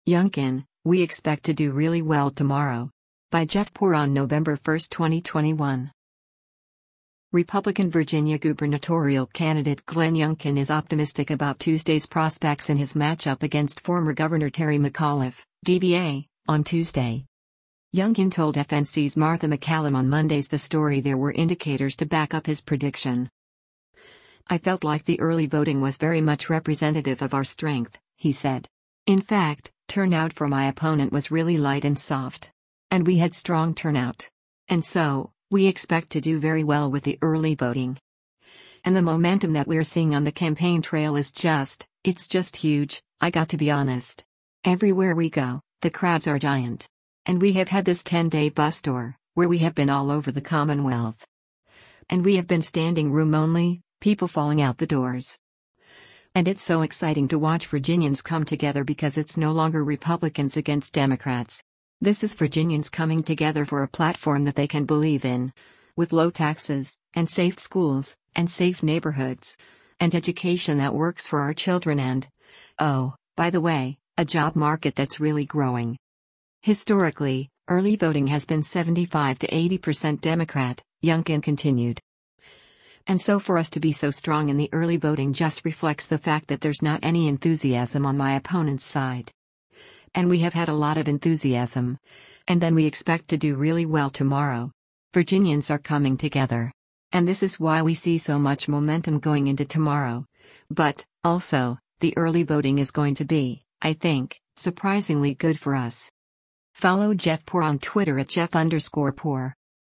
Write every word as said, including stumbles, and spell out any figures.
Youngkin, we expect to do really well tomorrow. By Jeff Poor on November first, twenty twenty-one. Republican Virginia gubernatorial candidate Glenn Youngkin is optimistic about Tuesday's prospects in his matchup against former Governor Terry McAuliffe, D B A, on Tuesday. Youngkin told F N C's Martha MacCallum on Monday's The Story there were indicators to back up his prediction. "I felt like the early voting was very much representative of our strength," he said. "In fact, turnout for my opponent was really light and soft. And we had strong turnout. And so, we expect to do very well with the early voting. And the momentum that we're seeing on the campaign trail is just, it's just huge, I got to be honest. Everywhere we go, the crowds are giant. And we have had this ten-day bus tour, where we have been all over the Commonwealth. And we have been standing room only, people falling out the doors. And it's so exciting to watch Virginians come together because it's no longer Republicans against Democrats. This is Virginians coming together for a platform that they can believe in. With low taxes, and safe schools, and safe neighborhoods. And education that works for our children and, oh, by the way, a job market that's really growing. Historically, early voting has been seventy-five to eighty percent Democrat," Youngkin continued. "And so for us to be so strong in the early voting just reflects the fact that there's not any enthusiasm on my opponent's side. And we have had a lot of enthusiasm. And then we expect to do really well tomorrow. Virginians are coming together. And this is why we see so much momentum going into tomorrow. But, also, the early voting is going to be, I think, surprisingly good for us." Follow Jeff Poor on Twitter at Jeff underscore Poor.